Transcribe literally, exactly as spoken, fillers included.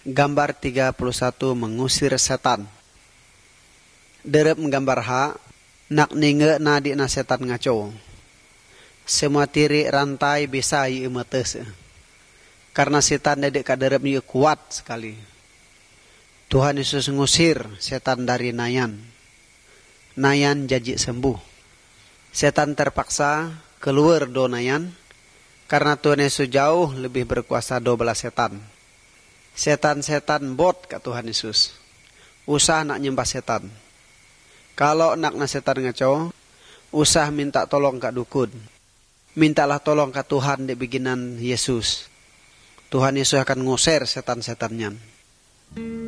Gambar tiga puluh satu mengusir setan. Derep menggambar ha, nak ninge na di na setan ngaco. Semua tiri rantai bisa i emetes. Karena setan dedek kaderep ni kuat sekali. Tuhan Yesus ngusir setan dari Nayan. Nayan jadi sembuh. Setan terpaksa keluar do Nayan. Karena Tuhan Yesus jauh lebih berkuasa do belas setan. Setan-setan bot ke Tuhan Yesus. Usah nak nyembah setan. Kalau nak na setan ngaco, usah minta tolong ke dukun. Mintalah tolong ke Tuhan di bikinan Yesus. Tuhan Yesus akan ngusir setan-setannya.